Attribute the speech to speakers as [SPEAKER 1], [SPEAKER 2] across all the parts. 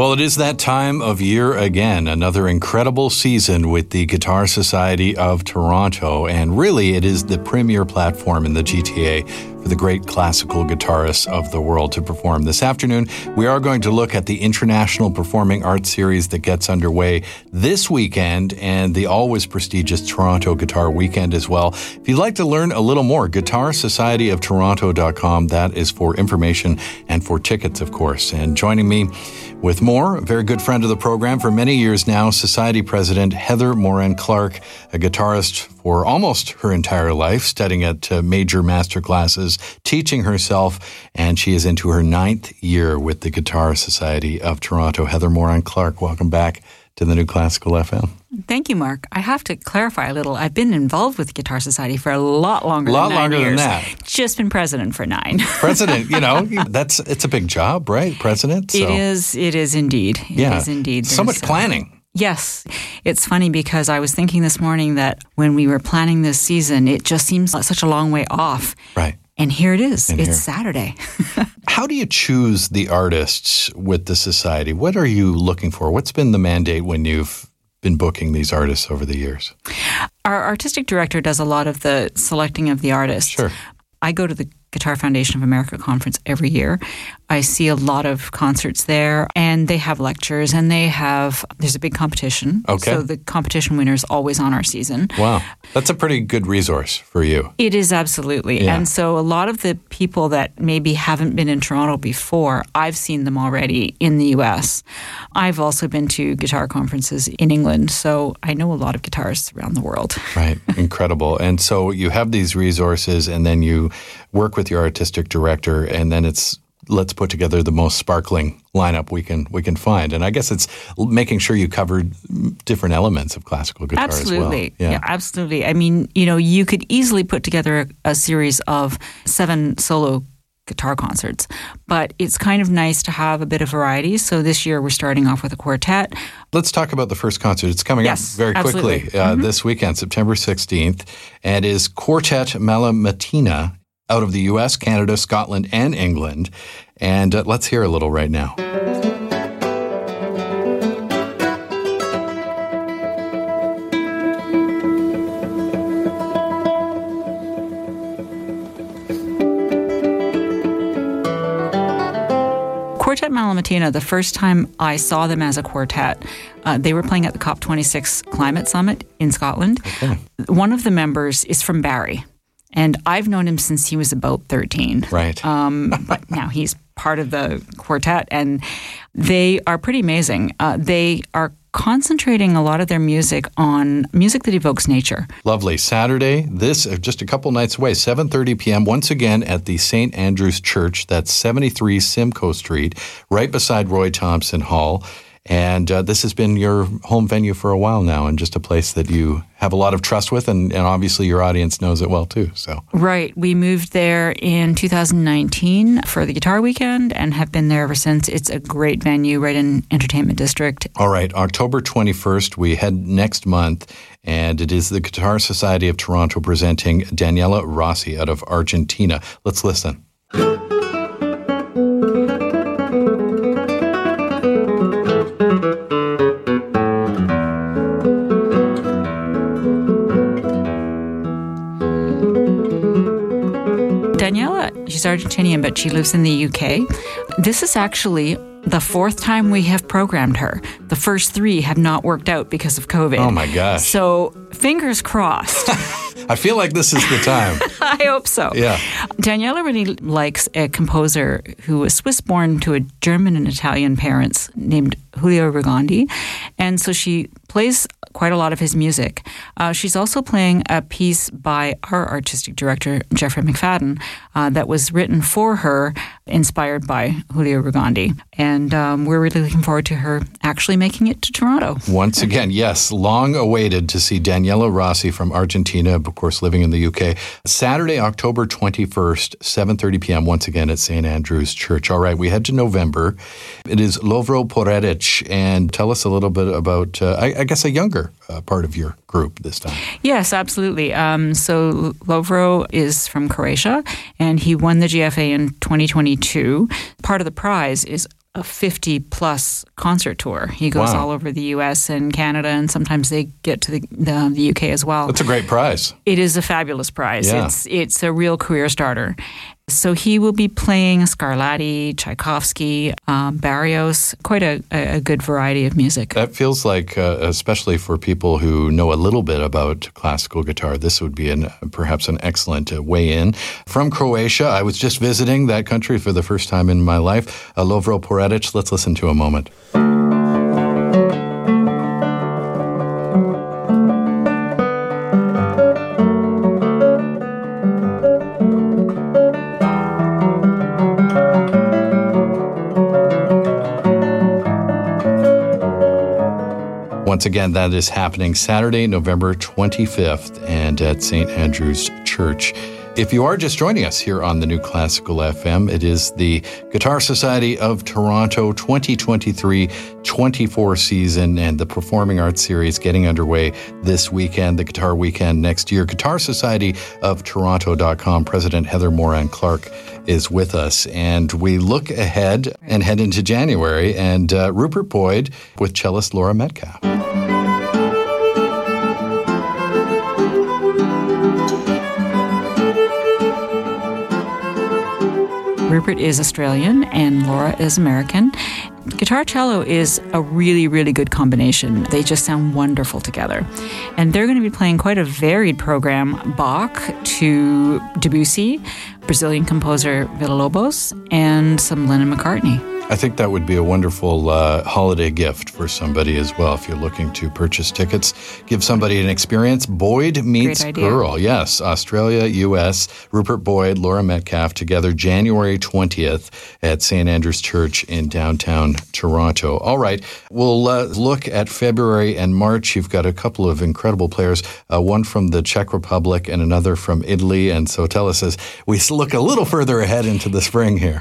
[SPEAKER 1] Well, it is that time of year again, another incredible season with the Guitar Society of Toronto, and really it is the premier platform in the GTA for the great classical guitarists of the world to perform. This afternoon, we are going to look at the International Performing Arts Series that gets underway this weekend and the always prestigious Toronto Guitar Weekend as well. If you'd like to learn a little more, guitarsocietyoftoronto.com, that is for information and for tickets, of course. And joining me with more, a very good friend of the program for many years now, Society President Heather Moran-Clarke, a guitarist for almost her entire life, studying at major master classes, teaching herself, and she is into her 9th year with the Guitar Society of Toronto. Heather Moran-Clarke, welcome back to the New Classical FM.
[SPEAKER 2] Thank you, Mark. I have to clarify a little. I've been involved with the Guitar Society for a lot longer than 9 years.
[SPEAKER 1] Than that.
[SPEAKER 2] Just been president for 9.
[SPEAKER 1] President, it's a big job, right? President?
[SPEAKER 2] So. It is indeed. It is indeed.
[SPEAKER 1] So much planning.
[SPEAKER 2] Yes. It's funny because I was thinking this morning that when we were planning this season, it just seems like such a long way off.
[SPEAKER 1] Right.
[SPEAKER 2] And here it is. It's Saturday.
[SPEAKER 1] How do you choose the artists with the Society? What are you looking for? What's been the mandate when you've been booking these artists over the years?
[SPEAKER 2] Our artistic director does a lot of the selecting of the artists.
[SPEAKER 1] Sure.
[SPEAKER 2] I go to the Guitar Foundation of America conference every year. I see a lot of concerts there, and they have lectures, and there's a big competition.
[SPEAKER 1] Okay.
[SPEAKER 2] So the competition winner is always on our season.
[SPEAKER 1] Wow. That's a pretty good resource for you.
[SPEAKER 2] It is, absolutely.
[SPEAKER 1] Yeah.
[SPEAKER 2] And so a lot of the people that maybe haven't been in Toronto before, I've seen them already in the U.S. I've also been to guitar conferences in England, so I know a lot of guitarists around the world.
[SPEAKER 1] Right. Incredible. And so you have these resources, and then you work with your artistic director, and then let's put together the most sparkling lineup we can find. And I guess it's making sure you cover different elements of classical guitar
[SPEAKER 2] absolutely.
[SPEAKER 1] as well.
[SPEAKER 2] Yeah, absolutely. I mean, you could easily put together a series of 7 solo guitar concerts, but it's kind of nice to have a bit of variety. So this year we're starting off with a quartet.
[SPEAKER 1] Let's talk about the first concert. It's coming up very quickly this weekend, September 16th, and is Quartet Malamattina out of the U.S., Canada, Scotland, and England. And let's hear a little right now.
[SPEAKER 2] Quartet Malamattina, the first time I saw them as a quartet, they were playing at the COP26 Climate Summit in Scotland.
[SPEAKER 1] Okay.
[SPEAKER 2] One of the members is from Barrie. And I've known him since he was about 13.
[SPEAKER 1] Right.
[SPEAKER 2] But now he's part of the quartet, and they are pretty amazing. They are concentrating a lot of their music on music that evokes nature.
[SPEAKER 1] Lovely. Saturday, just a couple nights away, 7:30 p.m., once again at the St. Andrew's Church. That's 73 Simcoe Street, right beside Roy Thompson Hall. And this has been your home venue for a while now, and just a place that you have a lot of trust with, and obviously your audience knows it well too. So
[SPEAKER 2] right. We moved there in 2019 for the Guitar Weekend and have been there ever since. It's a great venue right in Entertainment District.
[SPEAKER 1] All right. October 21st, we head next month, and it is the Guitar Society of Toronto presenting Daniela Rossi out of Argentina. Let's listen.
[SPEAKER 2] Daniela, she's Argentinian, but she lives in the UK. This is actually the 4th time we have programmed her. The first 3 have not worked out because of COVID.
[SPEAKER 1] Oh, my gosh.
[SPEAKER 2] So fingers crossed.
[SPEAKER 1] I feel like this is the time.
[SPEAKER 2] I hope so.
[SPEAKER 1] Yeah.
[SPEAKER 2] Daniela really likes a composer who was Swiss-born to a German and Italian parents named Julio Rigandi. And so she plays quite a lot of his music. She's also playing a piece by our artistic director, Jeffrey McFadden, that was written for her, inspired by Julio Rigandi. And we're really looking forward to her actually making it to Toronto.
[SPEAKER 1] Once again, yes, long awaited to see Daniela Rossi from Argentina, of course, living in the UK. Saturday, October 21st, 7:30 p.m., once again at St. Andrew's Church. All right, we head to November. It is Lovro Poredic, and tell us a little bit about, I guess, a younger part of your group this time.
[SPEAKER 2] Yes, absolutely. So Lovro is from Croatia, and he won the GFA in 2022. Part of the prize is a 50-plus concert tour. He goes all over the U.S. and Canada, and sometimes they get to the U.K. as well.
[SPEAKER 1] That's a great prize.
[SPEAKER 2] It is a fabulous prize.
[SPEAKER 1] Yeah.
[SPEAKER 2] It's a real career starter. So he will be playing Scarlatti, Tchaikovsky, Barrios, quite a good variety of music.
[SPEAKER 1] That feels like, especially for people who know a little bit about classical guitar, this would be perhaps an excellent way in. From Croatia, I was just visiting that country for the first time in my life. Lovro Poredic, let's listen to a moment. Once again, that is happening Saturday, November 25th, and at St. Andrew's Church. If you are just joining us here on the New Classical FM, it is the Guitar Society of Toronto 2023-24 season and the Performing Arts Series getting underway this weekend, the Guitar Weekend next year. Guitar Society of Toronto.com President Heather Moran-Clark is with us, and we look ahead and head into January, and Rupert Boyd with cellist Laura Metcalf.
[SPEAKER 2] Rupert is Australian and Laura is American. Guitar cello is a really, really good combination. They just sound wonderful together. And they're going to be playing quite a varied program, Bach to Debussy, Brazilian composer Villa-Lobos, and some Lennon-McCartney.
[SPEAKER 1] I think that would be a wonderful holiday gift for somebody as well. If you're looking to purchase tickets, give somebody an experience. Boyd meets Girl. Yes, Australia, U.S., Rupert Boyd, Laura Metcalf together January 20th at St. Andrew's Church in downtown Toronto. All right, we'll look at February and March. You've got a couple of incredible players, one from the Czech Republic and another from Italy. And so tell us as we look a little further ahead into the spring here.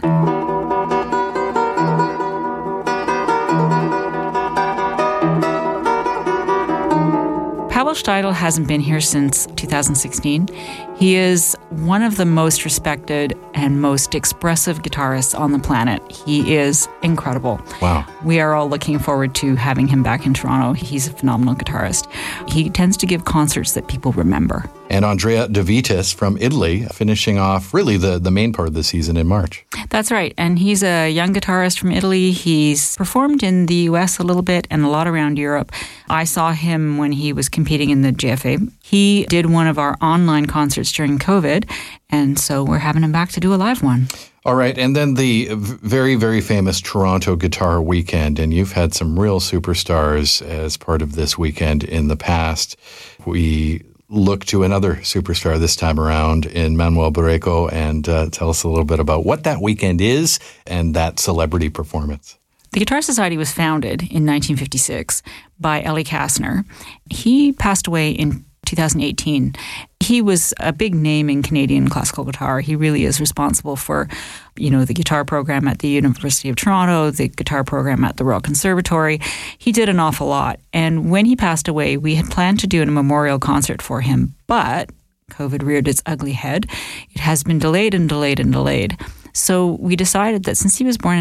[SPEAKER 2] Pavel Steidl hasn't been here since 2016. He is one of the most respected and most expressive guitarists on the planet. He is incredible.
[SPEAKER 1] Wow.
[SPEAKER 2] We are all looking forward to having him back in Toronto. He's a phenomenal guitarist. He tends to give concerts that people remember.
[SPEAKER 1] And Andrea De Vitis from Italy, finishing off really the main part of the season in March.
[SPEAKER 2] That's right. And he's a young guitarist from Italy. He's performed in the U.S. a little bit and a lot around Europe. I saw him when he was competing in the GFA. He did one of our online concerts during COVID, and so we're having him back to do a live one.
[SPEAKER 1] All right, and then the very, very famous Toronto Guitar Weekend, and you've had some real superstars as part of this weekend in the past. We look to another superstar this time around in Manuel Barreto, and tell us a little bit about what that weekend is and that celebrity performance.
[SPEAKER 2] The Guitar Society was founded in 1956 by Ellie Kastner. He passed away in 2018. He was a big name in Canadian classical guitar. He really is responsible for, the guitar program at the University of Toronto, the guitar program at the Royal Conservatory. He did an awful lot. And when he passed away, we had planned to do a memorial concert for him, but COVID reared its ugly head. It has been delayed and delayed and delayed. So we decided that since he was born in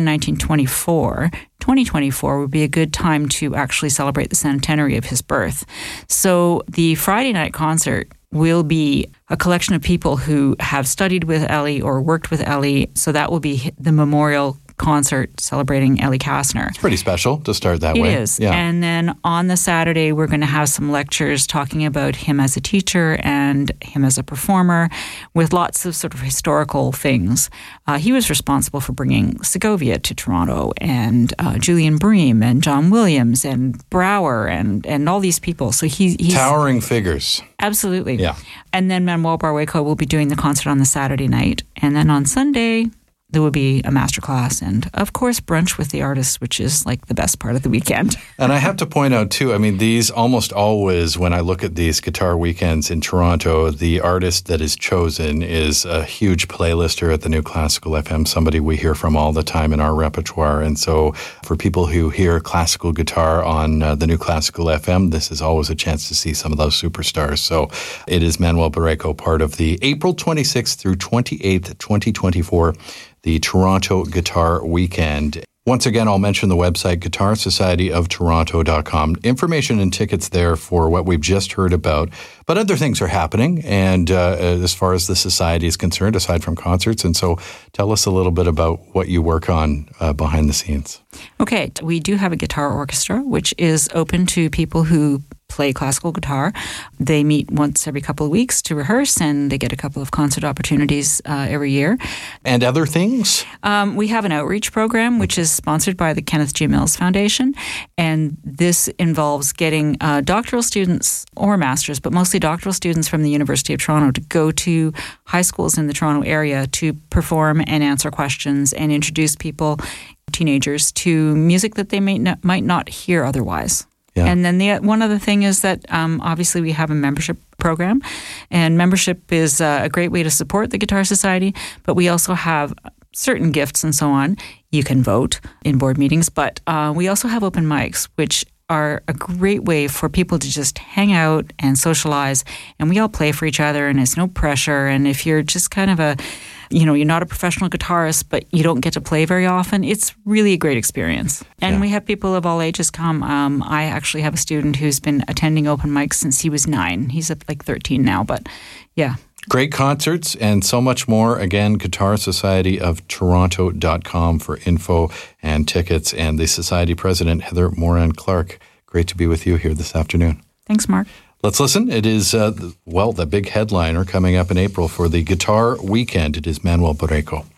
[SPEAKER 2] 1924, 2024 would be a good time to actually celebrate the centenary of his birth. So the Friday night concert will be a collection of people who have studied with Ellie or worked with Ellie. So that will be the memorial concert celebrating Ellie Kastner.
[SPEAKER 1] It's pretty special to start that way.
[SPEAKER 2] It is.
[SPEAKER 1] Yeah.
[SPEAKER 2] And then on the Saturday, we're going to have some lectures talking about him as a teacher and him as a performer with lots of sort of historical things. He was responsible for bringing Segovia to Toronto and Julian Bream and John Williams and Brower and all these people. So he's
[SPEAKER 1] towering figures.
[SPEAKER 2] Absolutely.
[SPEAKER 1] Yeah.
[SPEAKER 2] And then Manuel Barreto will be doing the concert on the Saturday night. And then on Sunday, there will be a masterclass and, of course, brunch with the artists, which is like the best part of the weekend.
[SPEAKER 1] And I have to point out, too, these almost always, when I look at these guitar weekends in Toronto, the artist that is chosen is a huge playlister at the New Classical FM, somebody we hear from all the time in our repertoire. And so for people who hear classical guitar on the New Classical FM, this is always a chance to see some of those superstars. So it is Manuel Barreto, part of the April 26th through 28th, 2024, the Toronto Guitar Weekend. Once again, I'll mention the website, guitarsocietyoftoronto.com. Information and tickets there for what we've just heard about. But other things are happening, and as far as the society is concerned, aside from concerts. And so tell us a little bit about what you work on behind the scenes.
[SPEAKER 2] Okay, we do have a guitar orchestra, which is open to people who play classical guitar. They meet once every couple of weeks to rehearse, and they get a couple of concert opportunities every year.
[SPEAKER 1] And other things?
[SPEAKER 2] We have an outreach program, which is sponsored by the Kenneth G. Mills Foundation, and this involves getting doctoral students or masters, but mostly doctoral students from the University of Toronto to go to high schools in the Toronto area to perform and answer questions and introduce people, teenagers, to music that they might not hear otherwise.
[SPEAKER 1] Yeah.
[SPEAKER 2] And then one other thing is that obviously we have a membership program, and membership is a great way to support the Guitar Society, but we also have certain gifts and so on. You can vote in board meetings, but we also have open mics, which are a great way for people to just hang out and socialize, and we all play for each other, and it's no pressure. And if you're just kind of you're not a professional guitarist, but you don't get to play very often, it's really a great experience. And we have people of all ages come. I actually have a student who's been attending open mics since he was 9. He's at like 13 now, but yeah.
[SPEAKER 1] Great concerts and so much more. Again, guitarsocietyoftoronto.com for info and tickets. And the Society President, Heather Moran-Clark. Great to be with you here this afternoon.
[SPEAKER 2] Thanks, Mark.
[SPEAKER 1] Let's listen. It is, the big headliner coming up in April for the Guitar Weekend. It is Manuel Borrego.